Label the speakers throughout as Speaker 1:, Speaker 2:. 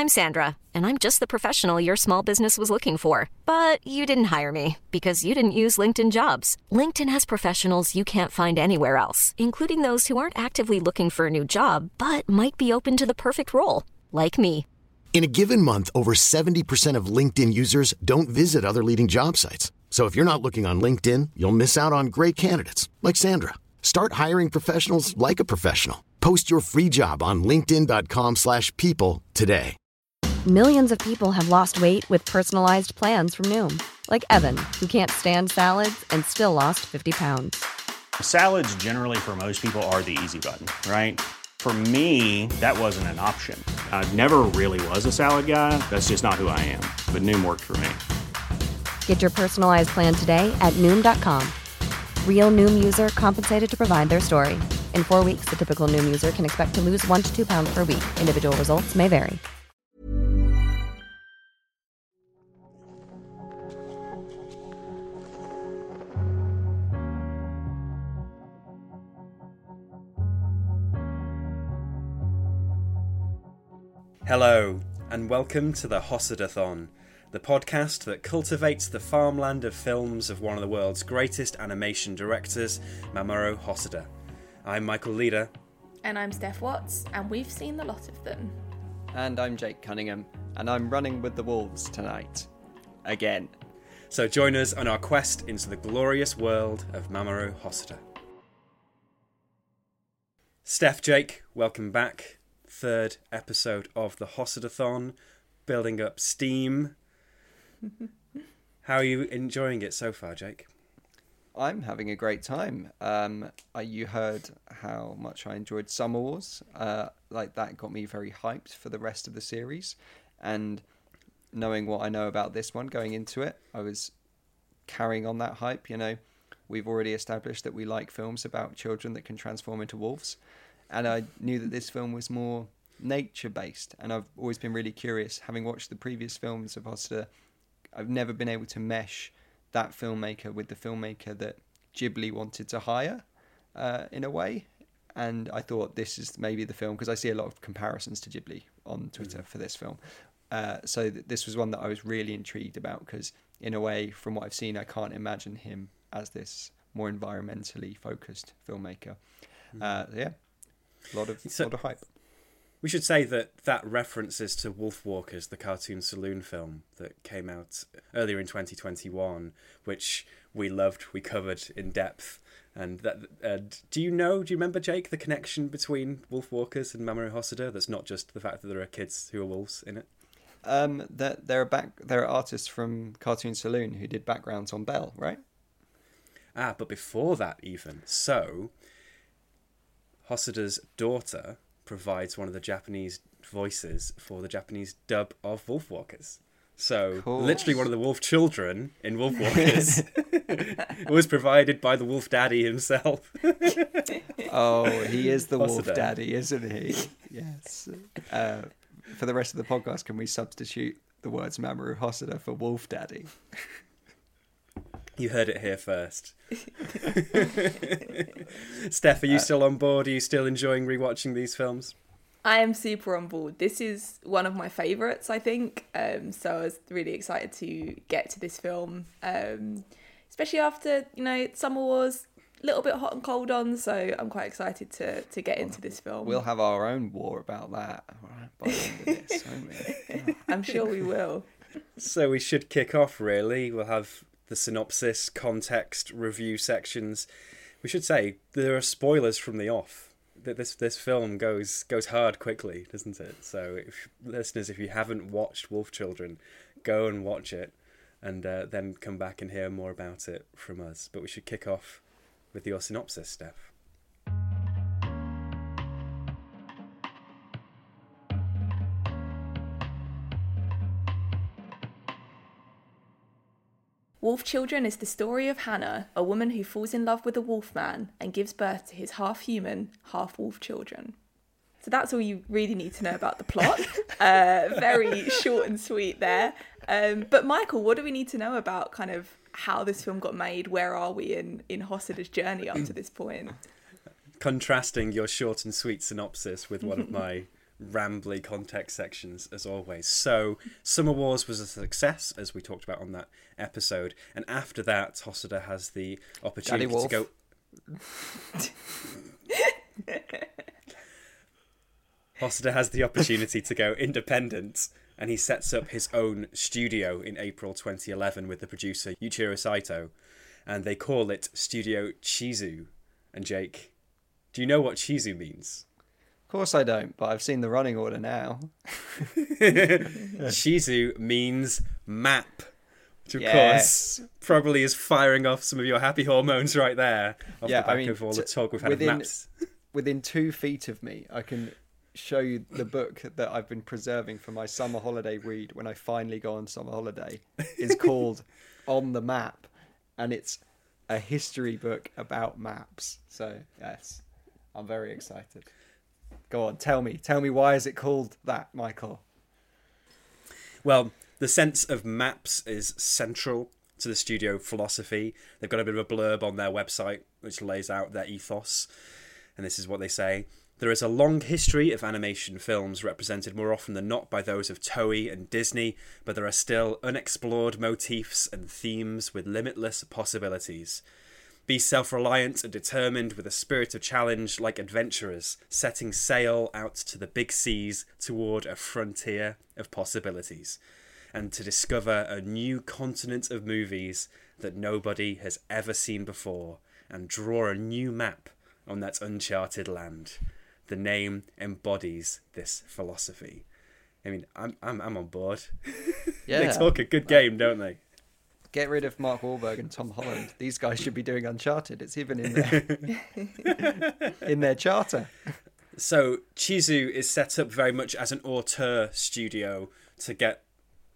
Speaker 1: I'm Sandra, and I'm just the professional your small business was looking for. But you didn't hire me because you didn't use LinkedIn Jobs. LinkedIn has professionals you can't find anywhere else, including those who aren't actively looking for a new job, but might be open to the perfect role, like me.
Speaker 2: In a given month, over 70% of LinkedIn users don't visit other leading job sites. So if you're not looking on LinkedIn, you'll miss out on great candidates like Sandra. Start hiring professionals like a professional. Post your free job on linkedin.com/people today.
Speaker 3: Millions of people have lost weight with personalized plans from Noom. Like Evan, who can't stand salads and still lost 50 pounds.
Speaker 4: Salads generally for most people are the easy button, right? For me, that wasn't an option. I never really was a salad guy. That's just not who I am. But Noom worked for me.
Speaker 3: Get your personalized plan today at Noom.com. Real Noom user compensated to provide their story. In 4 weeks, the typical Noom user can expect to lose 1 to 2 pounds per week. Individual results may vary.
Speaker 5: Hello, and welcome to the Hossadathon, the podcast that cultivates the farmland of films of one of the world's greatest animation directors, Mamoru Hosoda. I'm Michael Leader.
Speaker 6: And I'm Steph Watts, and we've seen a lot of them.
Speaker 7: And I'm Jake Cunningham, and I'm running with the wolves tonight. Again.
Speaker 5: So join us on our quest into the glorious world of Mamoru Hosoda. Steph, Jake, welcome back. Third episode of the Hossadathon, building up steam. How are you enjoying it so far, Jake?
Speaker 7: I'm having a great time. You heard how much I enjoyed Summer Wars. That got me very hyped for the rest of the series. And knowing what I know about this one going into it, I was carrying on that hype. You know, we've already established that we like films about children that can transform into wolves. And I knew that this film was more nature-based. And I've always been really curious, having watched the previous films of Hosoda, I've never been able to mesh that filmmaker with the filmmaker that Ghibli wanted to hire, in a way. And I thought this is maybe the film, because I see a lot of comparisons to Ghibli on Twitter for this film. So this was one that I was really intrigued about, because in a way, from what I've seen, I can't imagine him as this more environmentally focused filmmaker. A lot of hype.
Speaker 5: We should say that references to Wolfwalkers, the cartoon saloon film that came out earlier in 2021, which we loved, we covered in depth. And that, do you remember, Jake, the connection between Wolfwalkers and Mamoru Hosoda? That's not just the fact that there are kids who are wolves in it.
Speaker 7: There are artists from Cartoon Saloon who did backgrounds on Belle, right?
Speaker 5: But before that even. So, Hosoda's daughter provides one of the Japanese voices for the Japanese dub of Wolfwalkers. So, literally one of the wolf children in Wolfwalkers was provided by the wolf daddy himself.
Speaker 7: Oh, he is the
Speaker 5: Hosoda.
Speaker 7: wolf daddy, isn't he? Yes. For the rest of the podcast, can we substitute the words Mamoru Hosoda for wolf daddy?
Speaker 5: You heard it here first. Steph, are you still on board? Are you still enjoying rewatching these films?
Speaker 6: I am super on board. This is one of my favourites, I think. So I was really excited to get to this film, especially after, Summer Wars, a little bit hot and cold on. So I'm quite excited to get into this film.
Speaker 7: We'll have our own war about that by the end of this, won't we?
Speaker 6: I'm sure we will.
Speaker 5: So we should kick off, really. We'll have the synopsis, context, review sections. We should say there are spoilers from the off. This film goes hard quickly, doesn't it? So, listeners, if you haven't watched Wolf Children, go and watch it, and then come back and hear more about it from us. But we should kick off with your synopsis, Steph.
Speaker 6: Wolf Children is the story of Hannah, a woman who falls in love with a wolf man and gives birth to his half-human, half-wolf children. So that's all you really need to know about the plot. Very short and sweet there. But Michael, what do we need to know about kind of how this film got made? Where are we in Hosoda's journey up to this point?
Speaker 5: Contrasting your short and sweet synopsis with one of my rambly context sections as always. So Summer Wars was a success, as we talked about on that episode, and after that Hossiter has the opportunity to go Hossiter has the opportunity to go independent, and he sets up his own studio in April 2011 with the producer Yuichiro Saito, and they call it Studio Chizu. And Jake, do you know what Chizu means?
Speaker 7: Of course I don't, but I've seen the running order now.
Speaker 5: Chizu means map, which of course probably is firing off some of your happy hormones right there off the back of all the talk we've had of maps.
Speaker 7: Within 2 feet of me, I can show you the book that I've been preserving for my summer holiday read when I finally go on summer holiday. It's called On the Map, and it's a history book about maps. So yes, I'm very excited. Go on, tell me why is it called that, Michael?
Speaker 5: Well, the sense of maps is central to the studio philosophy. They've got a bit of a blurb on their website which lays out their ethos, and this is what they say. There is a long history of animation films represented more often than not by those of Toei and Disney, but there are still unexplored motifs and themes with limitless possibilities. Be self-reliant and determined with a spirit of challenge like adventurers, setting sail out to the big seas toward a frontier of possibilities, and to discover a new continent of movies that nobody has ever seen before, and draw a new map on that uncharted land. The name embodies this philosophy. I mean, I'm on board.
Speaker 7: Yeah.
Speaker 5: They talk a good game, don't they?
Speaker 7: Get rid of Mark Wahlberg and Tom Holland. These guys should be doing Uncharted. It's even in their charter.
Speaker 5: So Chizu is set up very much as an auteur studio to get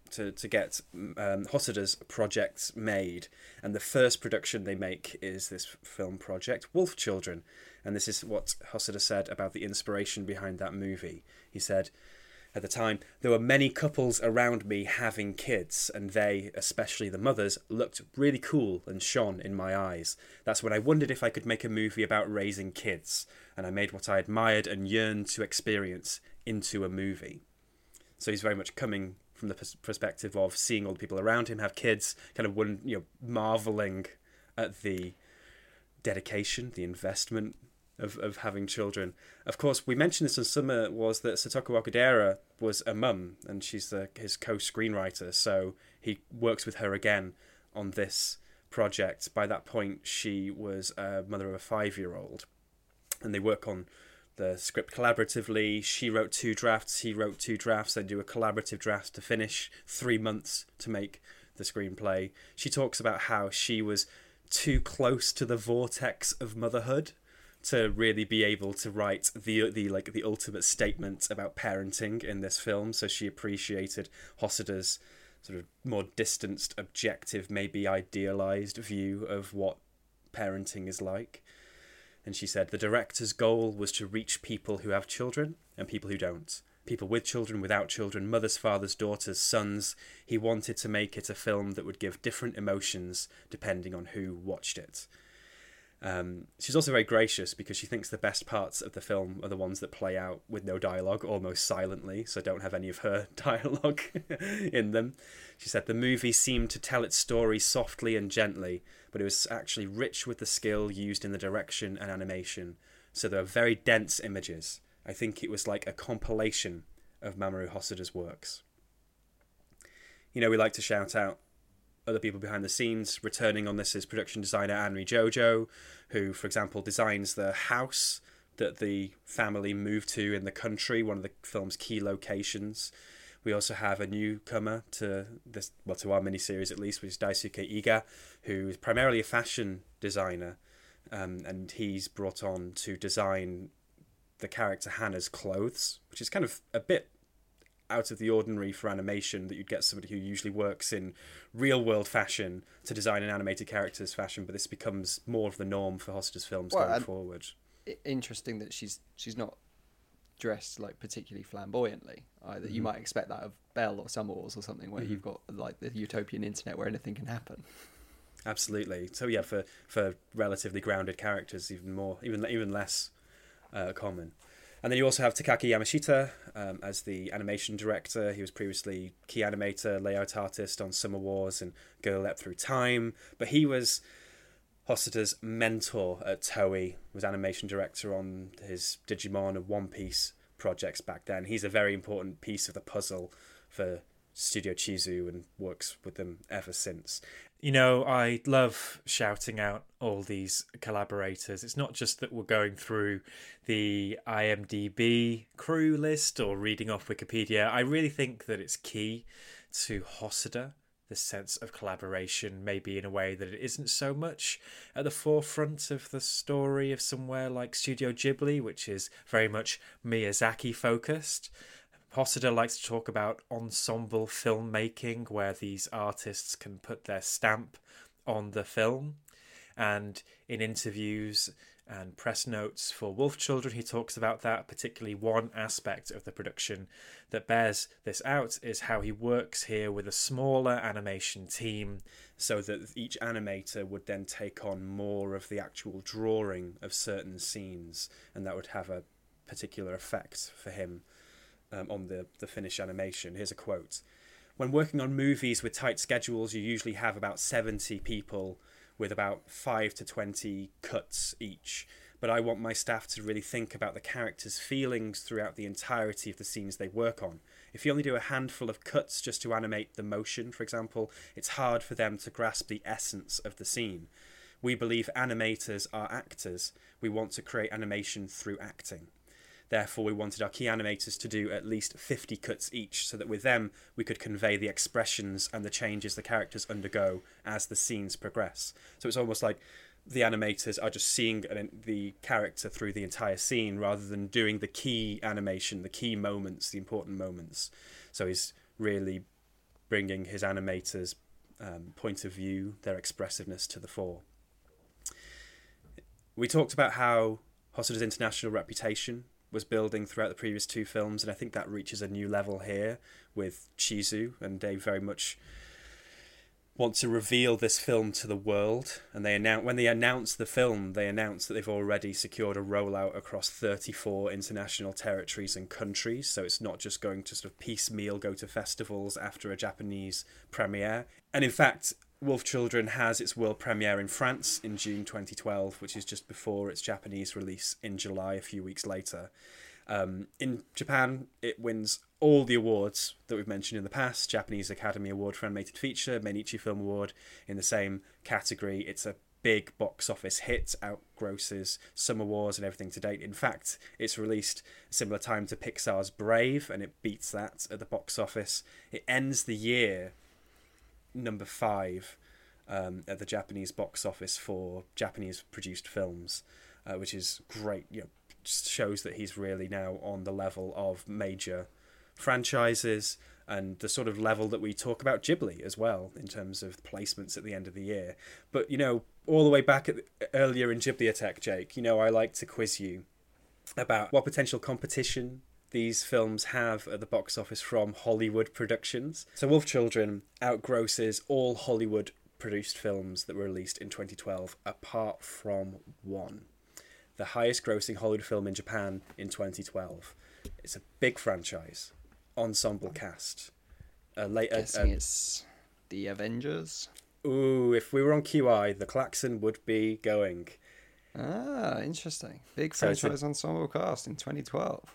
Speaker 5: Hossiter's projects made, and the first production they make is this film project, Wolf Children, and this is what Hossiter said about the inspiration behind that movie. He said, at the time, there were many couples around me having kids, and they, especially the mothers, looked really cool and shone in my eyes. That's when I wondered if I could make a movie about raising kids, and I made what I admired and yearned to experience into a movie. So he's very much coming from the perspective of seeing all the people around him have kids, kind of marveling at the dedication, the investment of having children. Of course, we mentioned this in summer, was that Satoko Okudera was a mum, and she's his co-screenwriter, so he works with her again on this project. By that point, she was a mother of a 5-year-old, and they work on the script collaboratively. She wrote 2 drafts, he wrote 2 drafts. They do a collaborative draft to finish, 3 months to make the screenplay. She talks about how she was too close to the vortex of motherhood to really be able to write the ultimate statement about parenting in this film. So she appreciated Hossiter's sort of more distanced, objective, maybe idealized view of what parenting is like. And she said the director's goal was to reach people who have children and people who don't. People with children, without children, mothers, fathers, daughters, sons. He wanted to make it a film that would give different emotions depending on who watched it. She's also very gracious because she thinks the best parts of the film are the ones that play out with no dialogue, almost silently, so don't have any of her dialogue in them. She said the movie seemed to tell its story softly and gently, but it was actually rich with the skill used in the direction and animation. So there are very dense images. I think it was like a compilation of Mamoru Hosoda's works. You know, we like to shout out other people behind the scenes. Returning on this is production designer Anri Jojo, who, for example, designs the house that the family moved to in the country, one of the film's key locations. We also have a newcomer to this, well, to our miniseries at least, which is Daisuke Iga, who is primarily a fashion designer, and he's brought on to design the character Hannah's clothes, which is kind of a bit out of the ordinary for animation, that you'd get somebody who usually works in real world fashion to design an animated character's fashion, but this becomes more of the norm for Hosoda's films going forward. Interesting
Speaker 7: that she's not dressed like particularly flamboyantly either. Mm-hmm. You might expect that of Belle or Summer Wars or something, where you've got like the utopian internet where anything can happen.
Speaker 5: Absolutely. So yeah, for relatively grounded characters, even less common. And then you also have Takaki Yamashita as the animation director. He was previously key animator, layout artist on Summer Wars and Girl Leapt Through Time. But he was Hosoda's mentor at Toei, was animation director on his Digimon and One Piece projects back then. He's a very important piece of the puzzle for Studio Chizu and works with them ever since.
Speaker 8: You know, I love shouting out all these collaborators. It's not just that we're going through the IMDb crew list or reading off Wikipedia. I really think that it's key to Hosoda, this sense of collaboration, maybe in a way that it isn't so much at the forefront of the story of somewhere like Studio Ghibli, which is very much Miyazaki focused. Hosoda likes to talk about ensemble filmmaking, where these artists can put their stamp on the film. And in interviews and press notes for Wolf Children, he talks about that. Particularly one aspect of the production that bears this out is how he works here with a smaller animation team,
Speaker 5: so that each animator would then take on more of the actual drawing of certain scenes, and that would have a particular effect for him on the finished animation. Here's a quote. "When working on movies with tight schedules, you usually have about 70 people with about 5 to 20 cuts each. But I want my staff to really think about the characters' feelings throughout the entirety of the scenes they work on. If you only do a handful of cuts just to animate the motion, for example, it's hard for them to grasp the essence of the scene. We believe animators are actors. We want to create animation through acting. Therefore, we wanted our key animators to do at least 50 cuts each, so that with them we could convey the expressions and the changes the characters undergo as the scenes progress." So it's almost like the animators are just seeing the character through the entire scene rather than doing the key animation, the key moments, the important moments. So he's really bringing his animators' point of view, their expressiveness to the fore. We talked about how Hosoda's international reputation was building throughout the previous two films, and I think that reaches a new level here with Chizu, and they very much want to reveal this film to the world. And when they announced the film, they announced that they've already secured a rollout across 34 international territories and countries, so it's not just going to sort of piecemeal go to festivals after a Japanese premiere. And in fact, Wolf Children has its world premiere in France in June 2012, which is just before its Japanese release in July, a few weeks later. In Japan, it wins all the awards that we've mentioned in the past. Japanese Academy Award for Animated Feature, Mainichi Film Award in the same category. It's a big box office hit, outgrosses Summer Wars and everything to date. In fact, it's released a similar time to Pixar's Brave, and it beats that at the box office. It ends the year number 5 at the Japanese box office for Japanese produced films, which is great. Just shows that he's really now on the level of major franchises and the sort of level that we talk about Ghibli as well in terms of placements at the end of the year. But all the way back earlier in Ghibliotech, Jake, I like to quiz you about what potential competition these films have at the box office from Hollywood productions. So Wolf Children outgrosses all Hollywood produced films that were released in 2012, apart from one. The highest grossing Hollywood film in Japan in 2012. It's a big franchise. Ensemble cast.
Speaker 7: Guessing it's The Avengers?
Speaker 5: Ooh, if we were on QI, the klaxon would be going.
Speaker 7: Ah, interesting. Big franchise ensemble cast in 2012.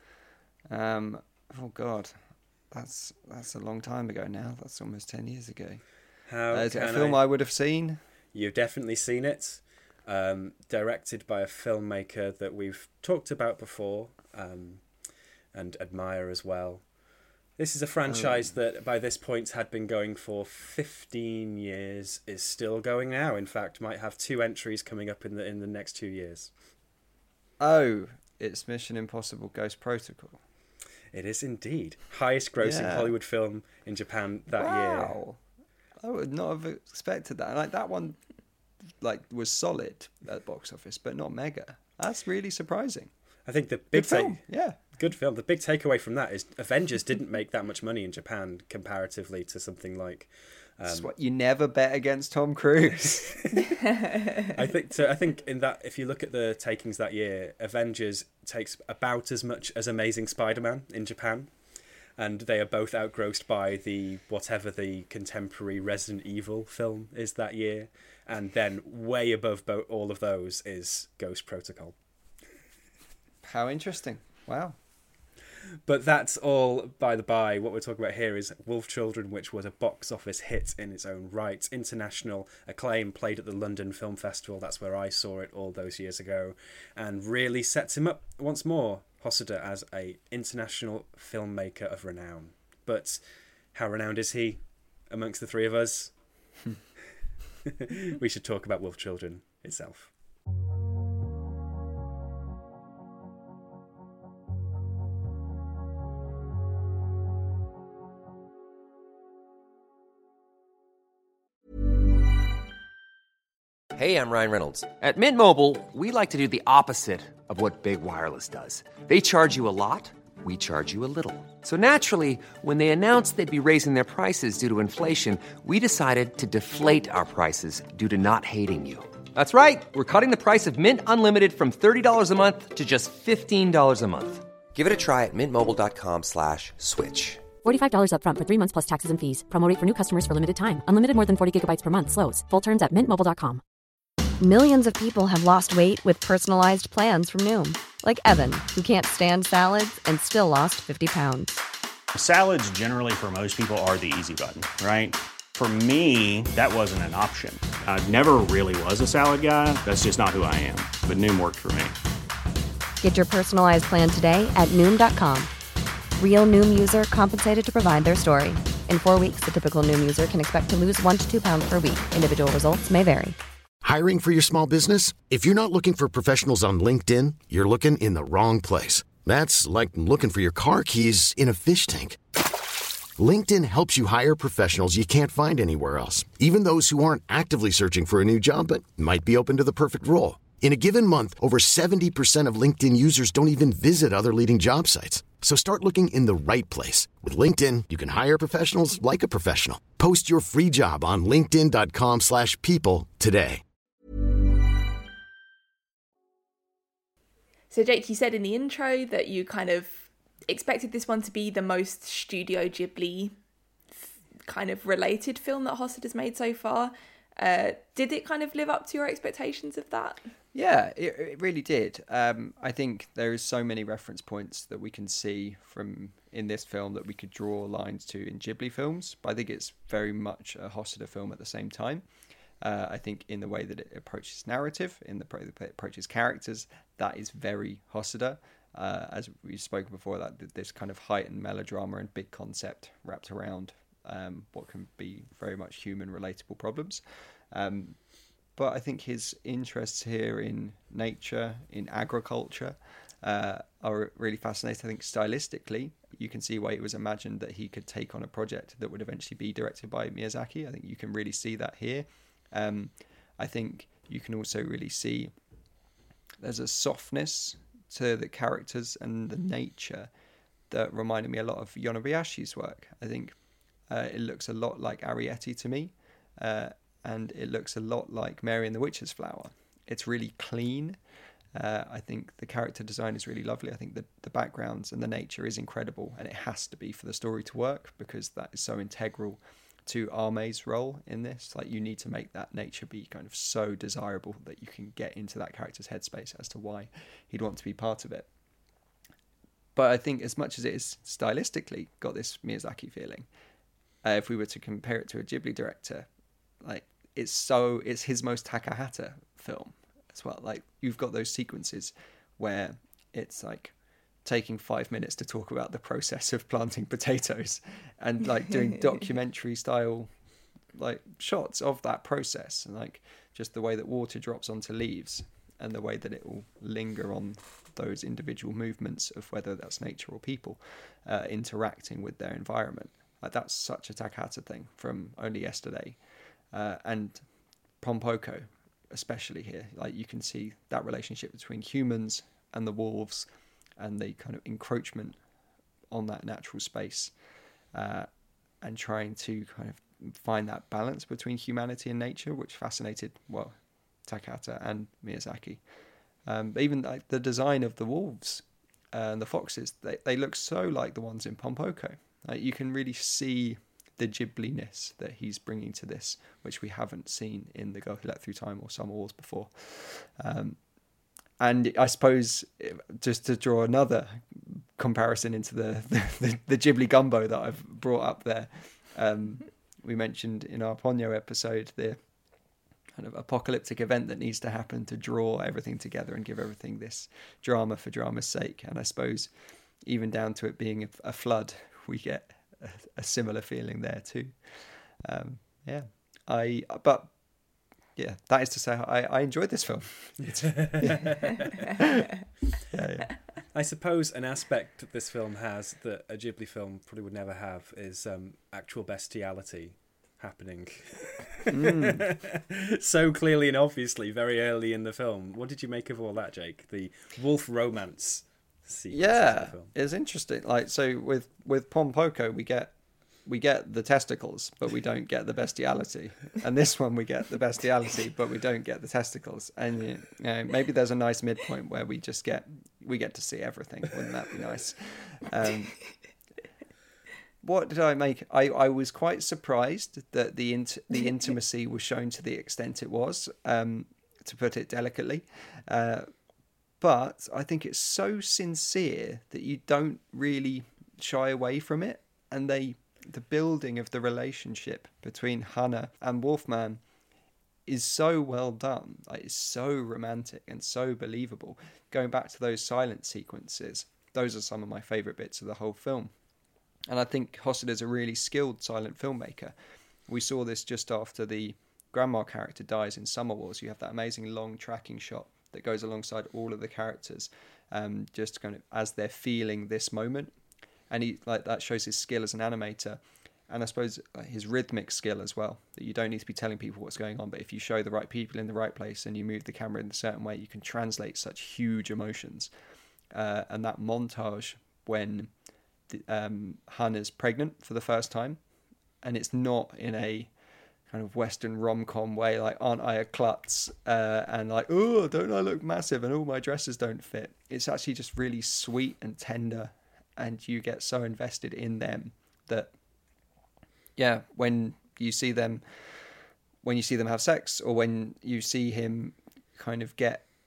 Speaker 7: Oh God, that's a long time ago now. That's almost 10 years ago. Is it a film I would have seen?
Speaker 5: You've definitely seen it. Directed by a filmmaker that we've talked about before and admire as well. This is a franchise that by this point had been going for 15 years, is still going now. In fact, might have 2 entries coming up in the next 2 years.
Speaker 7: Oh, it's Mission Impossible Ghost Protocol.
Speaker 5: It is indeed. Highest grossing Hollywood film in Japan that year.
Speaker 7: Wow. I would not have expected that. Like that one was solid at box office, but not mega. That's really surprising.
Speaker 5: I think the big
Speaker 7: film. Yeah.
Speaker 5: Good film. The big takeaway from that is Avengers didn't make that much money in Japan comparatively to something like.
Speaker 7: That's what you never bet against Tom Cruise.
Speaker 5: I think in that, if you look at the takings that year, Avengers takes about as much as Amazing Spider-Man in Japan, and they are both outgrossed by whatever the contemporary Resident Evil film is that year, and then way above all of those is Ghost Protocol.
Speaker 7: How interesting! Wow.
Speaker 5: But that's all by the by. What we're talking about here is Wolf Children, which was a box office hit in its own right. International acclaim, played at the London Film Festival. That's where I saw it all those years ago. And really sets him up once more, Hosoda, as a international filmmaker of renown. But how renowned is he amongst the three of us? We should talk about Wolf Children itself.
Speaker 9: Hey, I'm Ryan Reynolds. At Mint Mobile, we like to do the opposite of what Big Wireless does. They charge you a lot, we charge you a little. So naturally, when they announced they'd be raising their prices due to inflation, we decided to deflate our prices due to not hating you. That's right. We're cutting the price of Mint Unlimited from $30 a month to just $15 a month. Give it a try at mintmobile.com/switch.
Speaker 3: $45 up front for 3 months plus taxes and fees. Promo rate for new customers for limited time. Unlimited more than 40 gigabytes per month. Slows full terms at mintmobile.com. Millions of people have lost weight with personalized plans from Noom. Like Evan, who can't stand salads and still lost 50 pounds.
Speaker 4: Salads generally for most people are the easy button, right? For me, that wasn't an option. I never really was a salad guy. That's just not who I am. But Noom worked for me.
Speaker 3: Get your personalized plan today at Noom.com. Real Noom user compensated to provide their story. In 4 weeks, the typical Noom user can expect to lose 1 to 2 pounds per week. Individual results may vary.
Speaker 2: Hiring for your small business? If you're not looking for professionals on LinkedIn, you're looking in the wrong place. That's like looking for your car keys in a fish tank. LinkedIn helps you hire professionals you can't find anywhere else, even those who aren't actively searching for a new job but might be open to the perfect role. In a given month, over 70% of LinkedIn users don't even visit other leading job sites. So start looking in the right place. With LinkedIn, you can hire professionals like a professional. Post your free job on linkedin.com/people today.
Speaker 6: So Jake, you said in the intro that you kind of expected this one to be the most Studio Ghibli kind of related film that Hosoda's made so far. Did it kind of live up to your expectations of that?
Speaker 7: Yeah, it really did. I think there is so many reference points that we can see from in this film that we could draw lines to in Ghibli films. But I think it's very much a Hosoda film at the same time. I think in the way that it approaches narrative, in the way that it approaches characters, that is very Hosoda. As we've spoken before, that this kind of heightened melodrama and big concept wrapped around what can be very much human relatable problems. But I think his interests here in nature, in agriculture, are really fascinating. I think stylistically, you can see why it was imagined that he could take on a project that would eventually be directed by Miyazaki. I think you can really see that here. I think you can also really see there's a softness to the characters and the nature that reminded me a lot of Yonebayashi's work. I think it looks a lot like Arrietty to me, and it looks a lot like Mary and the Witch's Flower. It's really clean. I think the character design is really lovely. I think the backgrounds and the nature is incredible, and it has to be for the story to work because that is so integral to Ame's role in this. Like, you need to make that nature be kind of so desirable that you can get into that character's headspace as to why he'd want to be part of it. But I think as much as it is stylistically got this Miyazaki feeling, if we were to compare it to a Ghibli director, like it's his most Takahata film as well. Like, you've got those sequences where it's like taking 5 minutes to talk about the process of planting potatoes and like doing documentary style like shots of that process, and like just the way that water drops onto leaves and the way that it will linger on those individual movements of whether that's nature or people interacting with their environment. Like, that's such a Takahata thing from Only Yesterday, and Pompoko especially here. Like, you can see that relationship between humans and the wolves, and the kind of encroachment on that natural space, and trying to kind of find that balance between humanity and nature, which fascinated, well, Takahata and Miyazaki. But even like the design of the wolves and the foxes, they look so like the ones in Pompoko. Like, you can really see the Ghibli-ness that he's bringing to this, which we haven't seen in The Girl Who Leapt Through Time or Summer Wars before. And I suppose, just to draw another comparison into the Ghibli gumbo that I've brought up there, we mentioned in our Ponyo episode the kind of apocalyptic event that needs to happen to draw everything together and give everything this drama for drama's sake. And I suppose even down to it being a flood, we get a similar feeling there too. But that is to say, I enjoyed this film. Yeah.
Speaker 5: I suppose an aspect that this film has that a Ghibli film probably would never have is actual bestiality happening so clearly and obviously very early in the film. What did you make of all that, Jake? The wolf romance sequence in the film.
Speaker 7: It's interesting. Like, so with Pompoko, we get the testicles, but we don't get the bestiality. And this one, we get the bestiality, but we don't get the testicles. And you know, maybe there's a nice midpoint where we get to see everything. Wouldn't that be nice? What did I make? I was quite surprised that the intimacy was shown to the extent it was, to put it delicately. But I think it's so sincere that you don't really shy away from it. And the building of the relationship between Hana and Wolfman is so well done. Like, it's so romantic and so believable. Going back to those silent sequences, those are some of my favourite bits of the whole film. And I think Hosoda's a really skilled silent filmmaker. We saw this just after the grandma character dies in Summer Wars. You have that amazing long tracking shot that goes alongside all of the characters, just kind of as they're feeling this moment. And that shows his skill as an animator, and I suppose his rhythmic skill as well, that you don't need to be telling people what's going on, but if you show the right people in the right place and you move the camera in a certain way, you can translate such huge emotions. And that montage when Hana's pregnant for the first time, and it's not in a kind of Western rom-com way, like, aren't I a klutz, and like, oh, don't I look massive, and all my dresses don't fit. It's actually just really sweet and tender, and you get so invested in them that, yeah, when you see them have sex, or when you see him kind of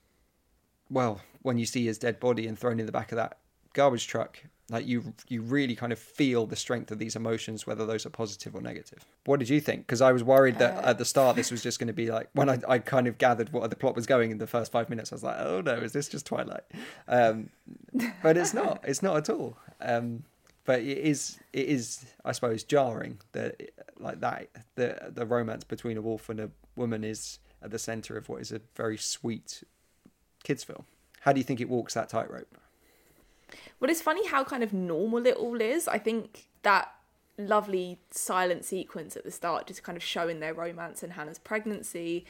Speaker 7: when you see his dead body and thrown in the back of that garbage truck, like, you really kind of feel the strength of these emotions, whether those are positive or negative. What did you think? Because I was worried that at the start this was just going to be like, when I kind of gathered what the plot was going in the first 5 minutes, I was like, oh no, is this just Twilight? But it's not at all. But it is, I suppose, jarring that the romance between a wolf and a woman is at the centre of what is a very sweet kids film. How do you think it walks that tightrope?
Speaker 6: Well, it's funny how kind of normal it all is. I think that lovely silent sequence at the start, just kind of showing their romance and Hannah's pregnancy,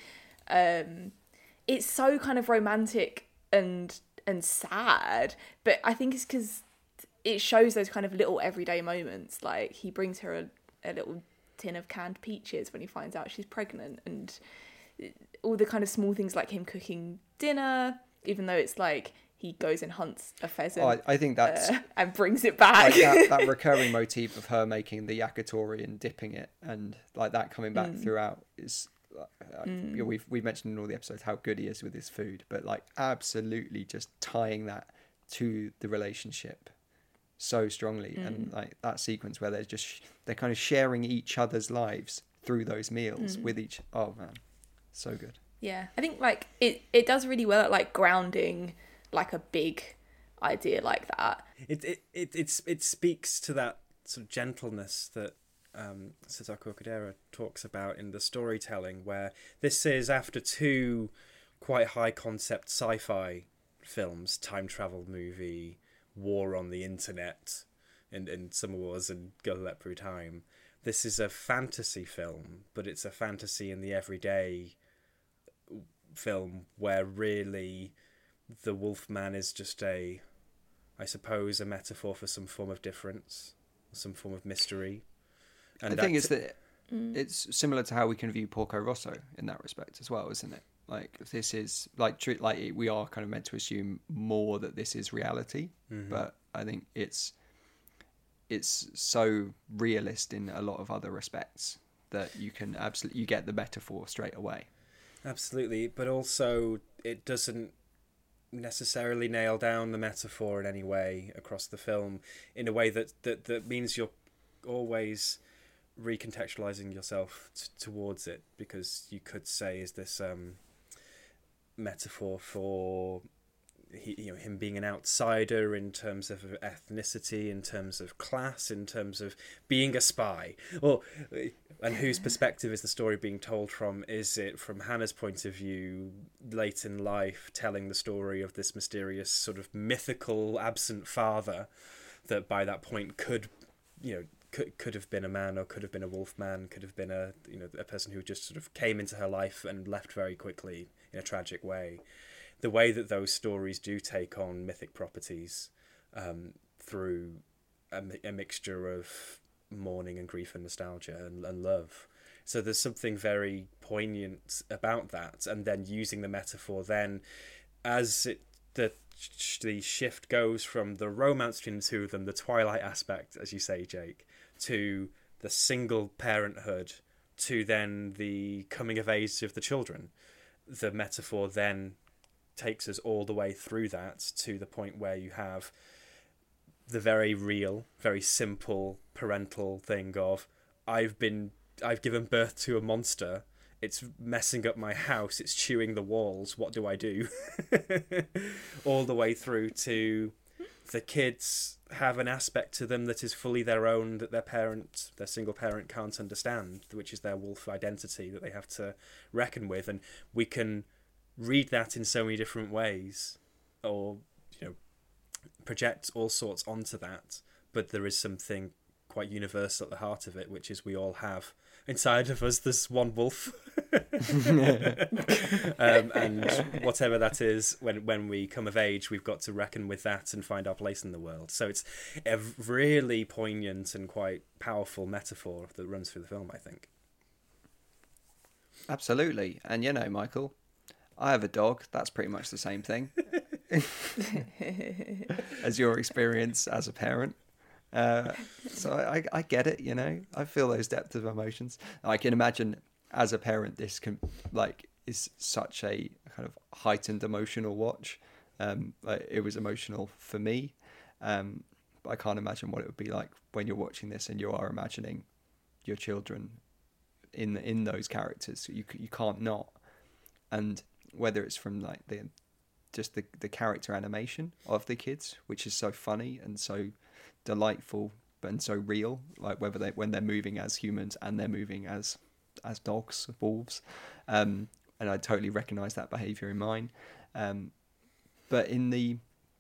Speaker 6: it's so kind of romantic and sad, but I think it's because it shows those kind of little everyday moments. Like, he brings her a little tin of canned peaches when he finds out she's pregnant, and all the kind of small things like him cooking dinner, even though it's like he goes and hunts a pheasant.
Speaker 7: I think that's
Speaker 6: and brings it back.
Speaker 7: Like that recurring motif of her making the yakitori and dipping it, and like that coming back throughout is. We've mentioned in all the episodes how good he is with his food, but like absolutely just tying that to the relationship so strongly, and like that sequence where they're kind of sharing each other's lives through those meals with each. Oh man, so good.
Speaker 6: Yeah, I think like it does really well at like grounding like a big idea like that.
Speaker 5: It speaks to that sort of gentleness that Satoko Kodera talks about in the storytelling, where this is after two quite high concept sci-fi films, time travel movie, war on the internet, in Summer Wars and Girl Who Leapt Through Time. This is a fantasy film, but it's a fantasy in the everyday film where really the Wolfman is just a I suppose, a metaphor for some form of difference, some form of mystery. And
Speaker 7: the thing is that it's similar to how we can view Porco Rosso in that respect as well, isn't it? Like, this is like we are kind of meant to assume more that this is reality, but I think it's so realist in a lot of other respects that you can you get the metaphor straight away.
Speaker 5: Absolutely, but also it doesn't necessarily nail down the metaphor in any way across the film in a way that means you're always recontextualizing yourself towards it, because you could say, is this metaphor for him being an outsider in terms of ethnicity, in terms of class, in terms of being a spy, and whose perspective is the story being told from? Is it from Hannah's point of view, late in life, telling the story of this mysterious sort of mythical absent father that by that point could have been a man, or could have been a wolf man, could have been a person who just sort of came into her life and left very quickly in a tragic way? The way that those stories do take on mythic properties through a mixture of mourning and grief and nostalgia and love. So there's something very poignant about that. And then using the metaphor then as the shift goes from the romance between the two of them, the twilight aspect, as you say, Jake, to the single parenthood, to then the coming of age of the children. The metaphor then takes us all the way through that to the point where you have the very real, very simple parental thing of, I've given birth to a monster, it's messing up my house, it's chewing the walls, what do I do? All the way through to the kids have an aspect to them that is fully their own, that their single parent can't understand, which is their wolf identity that they have to reckon with. And we can read that in so many different ways, or project all sorts onto that, but there is something quite universal at the heart of it, which is we all have inside of us this one wolf. And whatever that is, when we come of age, we've got to reckon with that and find our place in the world. So it's a really poignant and quite powerful metaphor that runs through the film, I think.
Speaker 7: Absolutely. And Michael, I have a dog. That's pretty much the same thing as your experience as a parent. So I get it, I feel those depths of emotions. I can imagine as a parent, this is such a kind of heightened emotional watch. It was emotional for me. But I can't imagine what it would be like when you're watching this and you are imagining your children in those characters. You can't not. And whether it's from the character animation of the kids, which is so funny and so delightful and so real, like when they're moving as humans and they're moving as dogs, wolves, and I totally recognize that behavior in mine, but in the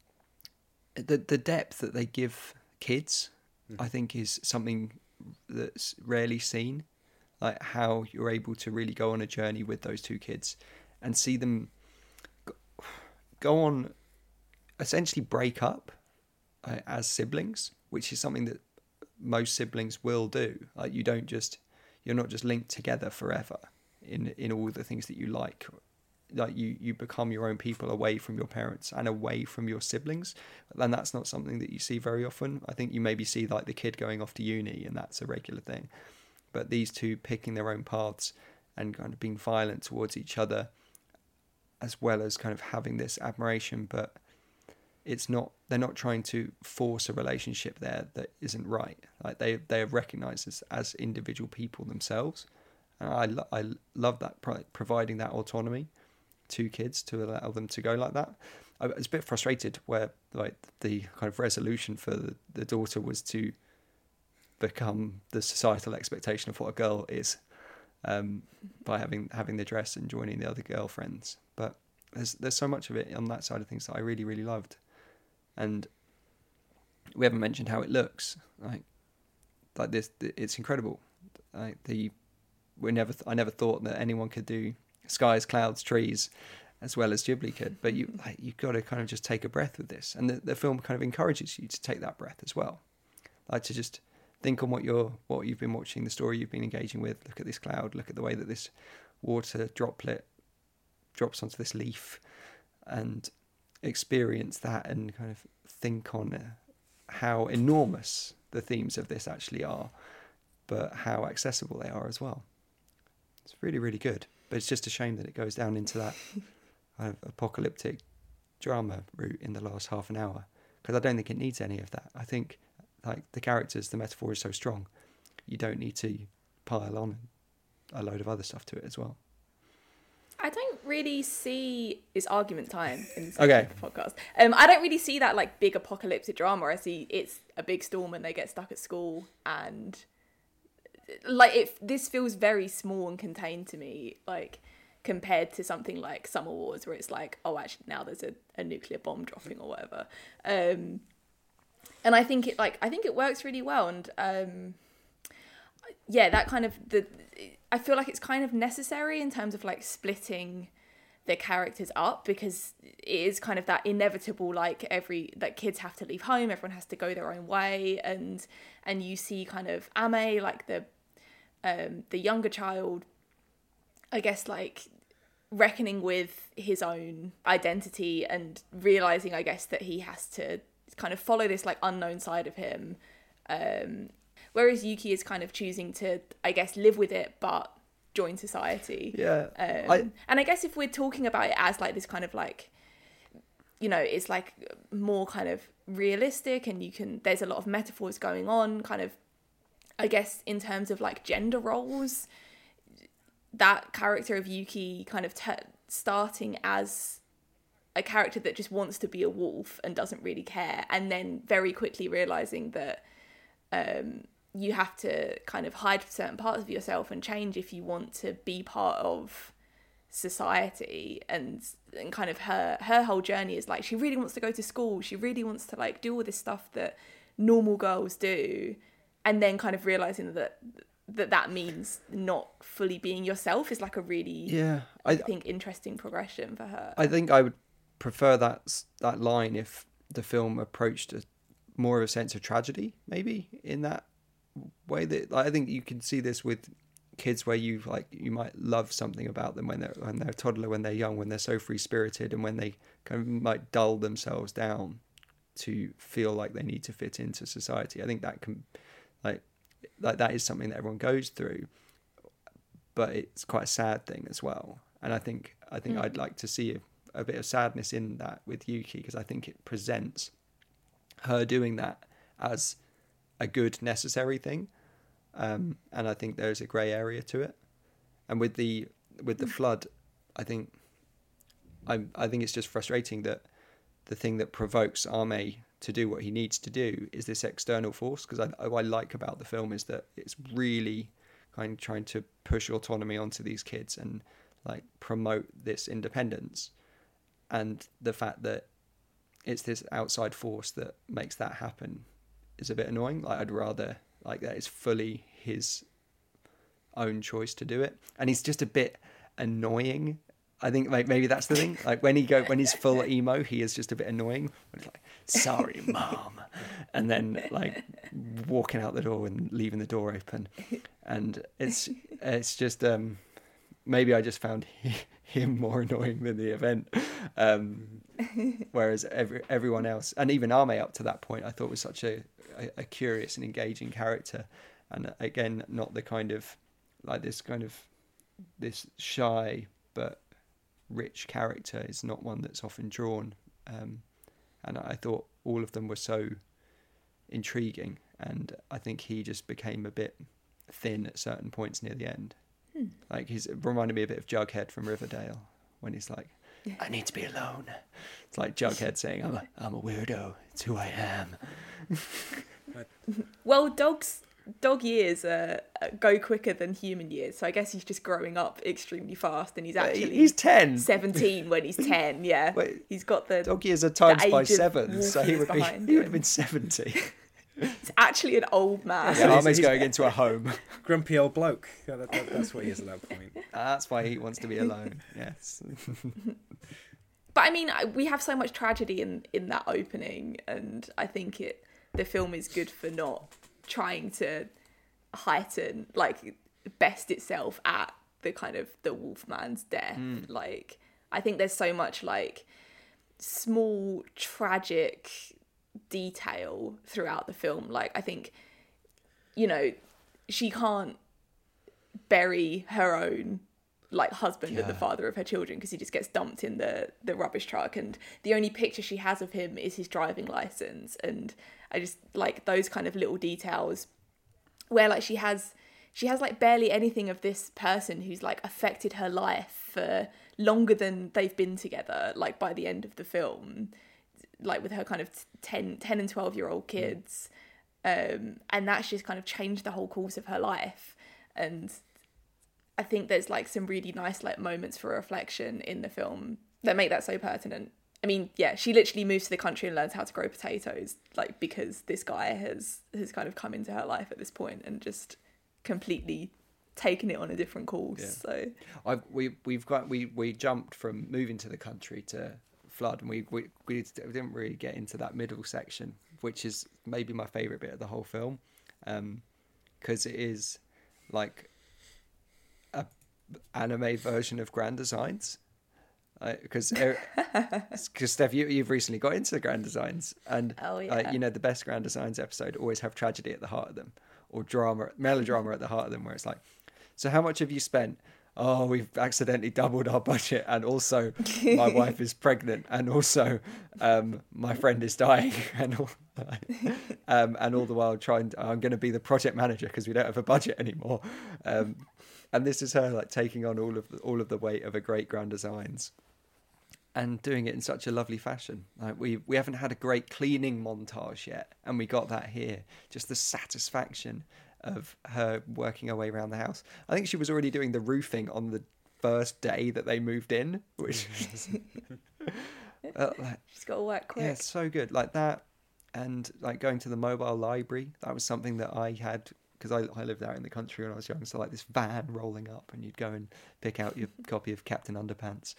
Speaker 7: depth that they give kids, I think is something that's rarely seen, like how you're able to really go on a journey with those two kids and see them go on, essentially break up as siblings, which is something that most siblings will do. Like you're not just linked together forever in all the things that you like. Like you become your own people away from your parents and away from your siblings, and that's not something that you see very often. I think you maybe see like the kid going off to uni, and that's a regular thing, but these two picking their own paths and kind of being violent towards each other, as well as kind of having this admiration, but they're not trying to force a relationship there that isn't right. Like they are recognized as individual people themselves, and I love that, providing that autonomy to kids to allow them to go like that. I was a bit frustrated where like the kind of resolution for the daughter was to become the societal expectation of what a girl is, by having the dress and joining the other girlfriends. But there's so much of it on that side of things that I really, really loved. And we haven't mentioned how it looks. Like this, it's incredible. I never thought that anyone could do skies, clouds, trees, as well as Ghibli could. But you've got to kind of just take a breath with this, and the film kind of encourages you to take that breath as well, like to just think on what you've been watching, the story you've been engaging with. Look at this cloud. Look at the way that this water droplet drops onto this leaf, and experience that, and kind of think on how enormous the themes of this actually are, but how accessible they are as well. It's really, really good. But it's just a shame that it goes down into that kind of apocalyptic drama route in the last half an hour, because I don't think it needs any of that. I think, like, the characters, the metaphor is so strong, you don't need to pile on a load of other stuff to it as well.
Speaker 6: I don't really see... It's argument time in this podcast. I don't really see that, like, big apocalyptic drama. I see it's a big storm and they get stuck at school, and like, this feels very small and contained to me, like, compared to something like Summer Wars, where it's like, oh, actually now there's a nuclear bomb dropping or whatever. And I think it works really well. And yeah, that kind of I feel like it's kind of necessary in terms of, like, splitting the characters up, because it is kind of that inevitable, like, kids have to leave home, everyone has to go their own way, and you see kind of Ame, like the younger child, I guess, like, reckoning with his own identity and realizing, I guess, that he has to kind of follow this, like, unknown side of him, whereas Yuki is kind of choosing to, I guess, live with it but join society. And I guess if we're talking about it as, like, this kind of, like, you know, it's like more kind of realistic, and there's a lot of metaphors going on, kind of, I guess, in terms of, like, gender roles, that character of Yuki kind of starting as a character that just wants to be a wolf and doesn't really care, and then very quickly realizing that you have to kind of hide certain parts of yourself and change if you want to be part of society, and kind of her whole journey is, like, she really wants to go to school, she really wants to, like, do all this stuff that normal girls do, and then kind of realizing that means not fully being yourself is, like, a really I think interesting progression for her.
Speaker 7: I think I would prefer that line if the film approached more of a sense of tragedy, maybe, in that way. That, like, I think you can see this with kids, where you might love something about them when they're a toddler, when they're young, when they're so free spirited, and when they kind of might dull themselves down to feel like they need to fit into society. I think that can, like that is something that everyone goes through, but it's quite a sad thing as well. And I think I'd like to see a bit of sadness in that with Yuki, because I think it presents her doing that as a good, necessary thing. And I think there's a grey area to it. And with the flood, I think it's just frustrating that the thing that provokes Ame to do what he needs to do is this external force. Because what I like about the film is that it's really kind of trying to push autonomy onto these kids and, like, promote this independence. And the fact that it's this outside force that makes that happen is a bit annoying. Like, I'd rather, like, that it's fully his own choice to do it. And he's just a bit annoying. I think, like, maybe that's the thing. Like, when he's full emo, he is just a bit annoying. It's like, sorry, Mom. And then, like, walking out the door and leaving the door open. And it's just, maybe I just found him more annoying than the event. Whereas everyone else, and even Ame up to that point, I thought was such a curious and engaging character. And again, not the kind of, like, this shy but rich character is not one that's often drawn. And I thought all of them were so intriguing, and I think he just became a bit thin at certain points near the end. Like, he's reminded me a bit of Jughead from Riverdale, when he's like, I need to be alone. It's like Jughead saying, I'm a weirdo, it's who I am.
Speaker 6: Well, dog years go quicker than human years, so I guess he's just growing up extremely fast, and he's 10, 17 when he's 10. Yeah,
Speaker 7: Wait,
Speaker 6: he's got the
Speaker 7: dog years are times by 7, so he would have been 70.
Speaker 6: It's actually an old man.
Speaker 7: Yeah, Ame's going into a home.
Speaker 5: Grumpy old bloke. Yeah, that's what he is at that point.
Speaker 7: That's why he wants to be alone. Yes.
Speaker 6: But I mean, we have so much tragedy in that opening, and I think the film is good for not trying to heighten, like, best itself at the kind of the Wolfman's death. Like, I think there's so much like small tragic detail throughout the film. Like, I think, you know, she can't bury her own like husband and the father of her children because he just gets dumped in the rubbish truck, and the only picture she has of him is his driving license. And I just like those kind of little details where like she has like barely anything of this person who's like affected her life for longer than they've been together, like by the end of the film, like with her kind of 10 and 12-year-old kids. And that's just kind of changed the whole course of her life. And I think there's like some really nice like moments for reflection in the film that make that so pertinent. I mean, yeah, she literally moves to the country and learns how to grow potatoes, like because this guy has kind of come into her life at this point and just completely taken it on a different course. So
Speaker 7: we jumped from moving to the country to flood, and we didn't really get into that middle section, which is maybe my favorite bit of the whole film, because it is like a anime version of Grand Designs. Because Steph, you've recently got into Grand Designs, and you know, the best Grand Designs episode always have tragedy at the heart of them, or melodrama at the heart of them, where it's like, so how much have you spent? Oh, we've accidentally doubled our budget, and also my wife is pregnant, and also my friend is dying, and all the while I'm going to be the project manager because we don't have a budget anymore. And this is her like taking on all of the weight of a great Grand Designs, and doing it in such a lovely fashion. Like we haven't had a great cleaning montage yet, and we got that here. Just the satisfaction of her working her way around the house. I think she was already doing the roofing on the first day that they moved in, which
Speaker 6: she's got to work quick.
Speaker 7: Yeah, it's so good. Like that, and like going to the mobile library. That was something that I had, because I lived out in the country when I was young, so like this van rolling up and you'd go and pick out your copy of Captain Underpants.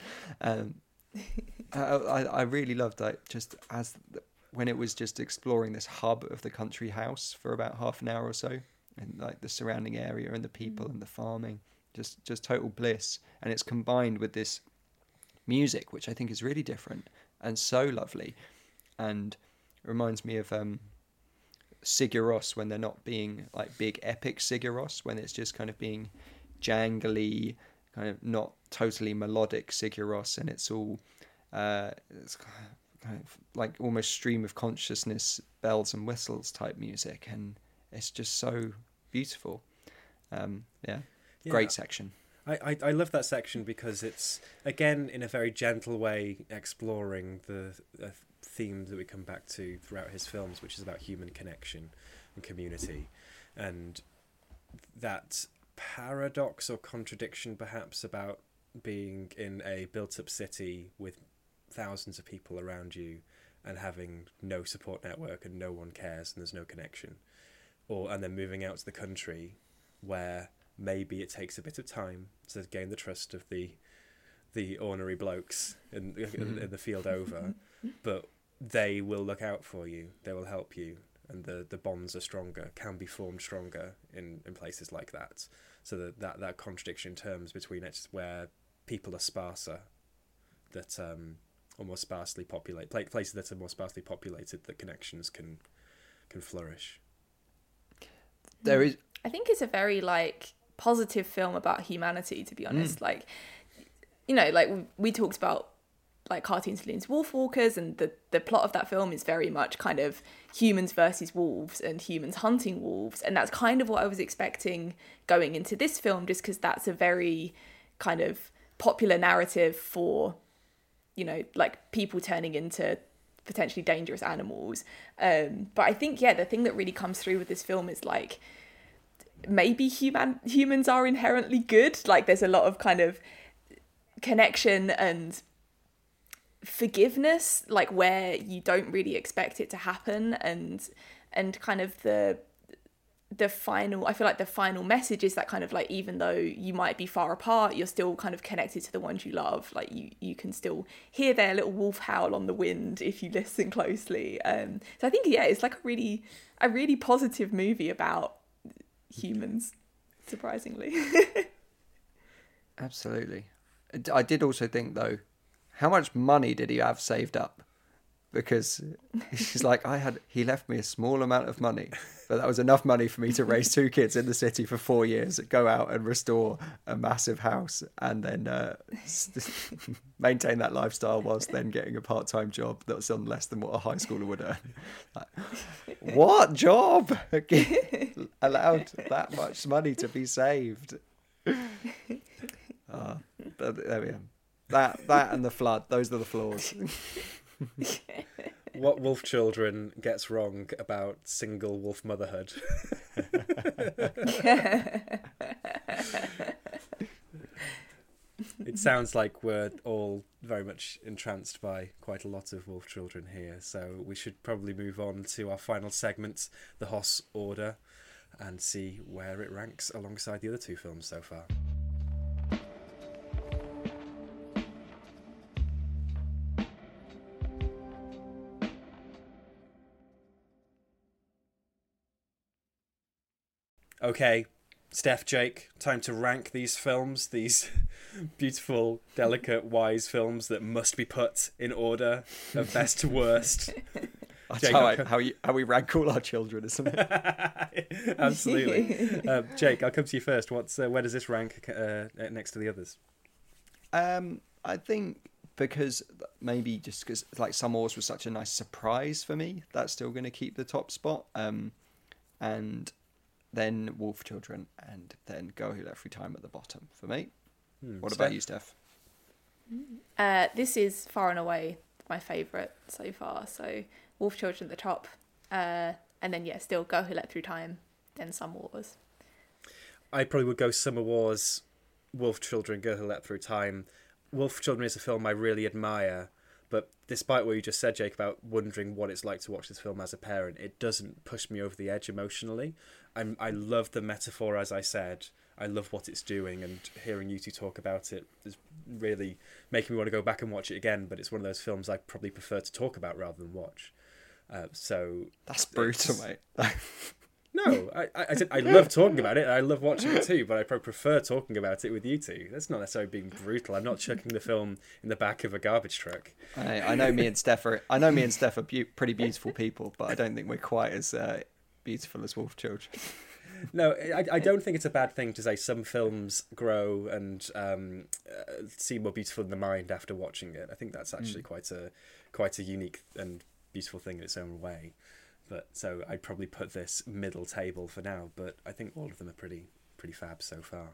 Speaker 7: I really loved that, just when it was just exploring this hub of the country house for about half an hour or so, and like the surrounding area and the people and the farming, just total bliss. And it's combined with this music, which I think is really different and so lovely, and reminds me of Sigur Rós, when they're not being like big epic Sigur Rós, when it's just kind of being jangly, kind of not totally melodic Sigur Rós, and it's all it's kind of like almost stream of consciousness, bells and whistles type music, and it's just so beautiful. Great section.
Speaker 5: I love that section because it's, again, in a very gentle way, exploring the theme that we come back to throughout his films, which is about human connection and community, and that paradox or contradiction perhaps about being in a built-up city with thousands of people around you and having no support network and no one cares and there's no connection, and then moving out to the country where maybe it takes a bit of time to gain the trust of the ornery blokes in the field over, but they will look out for you, they will help you, and the bonds are stronger, can be formed stronger in places like that. So that contradiction in terms between it's where people are sparser, that are more sparsely populated, places that are more sparsely populated, that connections can flourish.
Speaker 6: I think it's a very like positive film about humanity, to be honest. Like, you know, like we talked about like Cartoon Saloon's Wolfwalkers, and the plot of that film is very much kind of humans versus wolves and humans hunting wolves, and that's kind of what I was expecting going into this film, just because that's a very kind of popular narrative for, you know, like people turning into potentially dangerous animals. But I think, the thing that really comes through with this film is like, maybe humans are inherently good. Like there's a lot of kind of connection and forgiveness, like where you don't really expect it to happen. And and kind of the final, I feel like the final message is that kind of like, even though you might be far apart, you're still kind of connected to the ones you love. Like you can still hear their little wolf howl on the wind if you listen closely. So I think, yeah, it's like a really positive movie about humans, surprisingly.
Speaker 7: Absolutely. I did also think, though, how much money did he have saved up? Because he's like, he left me a small amount of money, but that was enough money for me to raise 2 kids in the city for 4 years, go out and restore a massive house, and then maintain that lifestyle whilst then getting a part-time job that's on less than what a high schooler would earn. Like, what job allowed that much money to be saved? But there we go. That and the flood, those are the flaws.
Speaker 5: What Wolf Children gets wrong about single wolf motherhood? It sounds like we're all very much entranced by quite a lot of Wolf Children here, so we should probably move on to our final segment, the Hoss Order, and see where it ranks alongside the other 2 films so far. Okay, Steph, Jake, time to rank these films, these beautiful, delicate, wise films that must be put in order of best to worst.
Speaker 7: Jake, how we rank all our children, isn't it?
Speaker 5: Absolutely. Jake, I'll come to you first. Where does this rank next to the others?
Speaker 7: I think because maybe just because like Summer Wars was such a nice surprise for me, that's still going to keep the top spot. And then Wolf Children, and then Girl Who Let Through Time at the bottom for me. What about you, Steph?
Speaker 6: This is far and away my favourite so far. So Wolf Children at the top, and then still Girl Who Let Through Time, then Summer Wars.
Speaker 5: I probably would go Summer Wars, Wolf Children, Girl Who Let Through Time. Wolf Children is a film I really admire, but despite what you just said, Jake, about wondering what it's like to watch this film as a parent, it doesn't push me over the edge emotionally. I love the metaphor, as I said. I love what it's doing, and hearing you two talk about it is really making me want to go back and watch it again, but it's one of those films I probably prefer to talk about rather than watch. So
Speaker 7: that's brutal, mate.
Speaker 5: No, I love talking about it. I love watching it too, but I prefer talking about it with you two. That's not necessarily being brutal. I'm not chucking the film in the back of a garbage truck.
Speaker 7: I know me and Steph are pretty beautiful people, but I don't think we're quite as beautiful as Wolf Children.
Speaker 5: No, I don't think it's a bad thing to say some films grow and seem more beautiful in the mind after watching it. I think that's actually quite a unique and beautiful thing in its own way. But so I'd probably put this middle table for now, but I think all of them are pretty fab so far.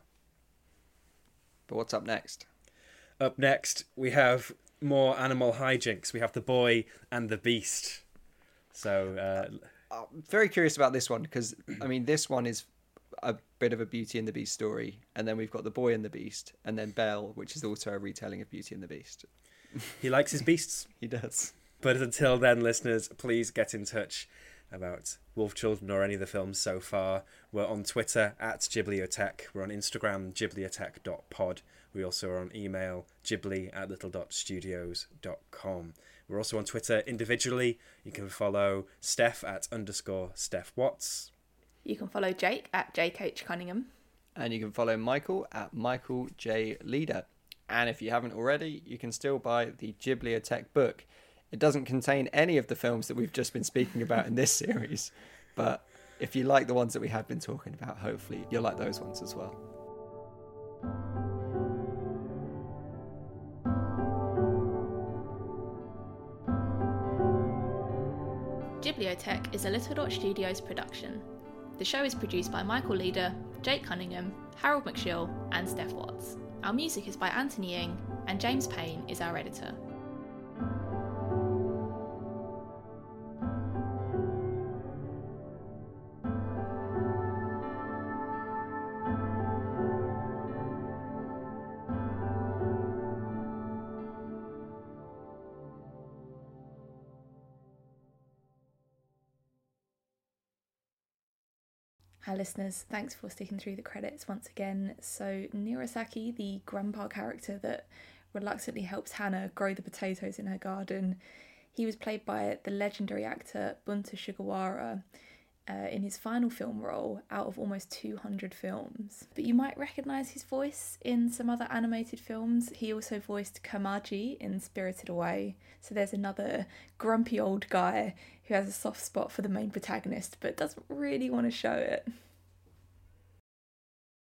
Speaker 7: But what's up next?
Speaker 5: Up next, we have more animal hijinks. We have The Boy and the Beast. So
Speaker 7: I'm very curious about this one because, I mean, this one is a bit of a Beauty and the Beast story, and then we've got The Boy and the Beast, and then Belle, which is also a retelling of Beauty and the Beast.
Speaker 5: He likes his beasts.
Speaker 7: He does.
Speaker 5: But until then, listeners, please get in touch about Wolf Children or any of the films so far. We're on Twitter at Ghibliothek. We're on Instagram, ghibliothek.pod. We also are on email, ghibli@little.studios.com. We're also on Twitter individually. You can follow Steph at _Steph Watts.
Speaker 6: You can follow Jake at Jake H. Cunningham.
Speaker 7: And you can follow Michael at Michael J. Leader. And if you haven't already, you can still buy the Ghibliothek book. It doesn't contain any of the films that we've just been speaking about in this series. But if you like the ones that we have been talking about, hopefully you'll like those ones as well.
Speaker 6: Ghibliothek is a Little Dot Studios production. The show is produced by Michael Leader, Jake Cunningham, Harold McShill, and Steph Watts. Our music is by Anthony Ying, and James Payne is our editor. Hi listeners, thanks for sticking through the credits once again. So Nirasaki, the grandpa character that reluctantly helps Hana grow the potatoes in her garden, he was played by the legendary actor Bunta Sugawara in his final film role out of almost 200 films. But you might recognise his voice in some other animated films. He also voiced Kamaji in Spirited Away. So there's another grumpy old guy who has a soft spot for the main protagonist but doesn't really want to show it.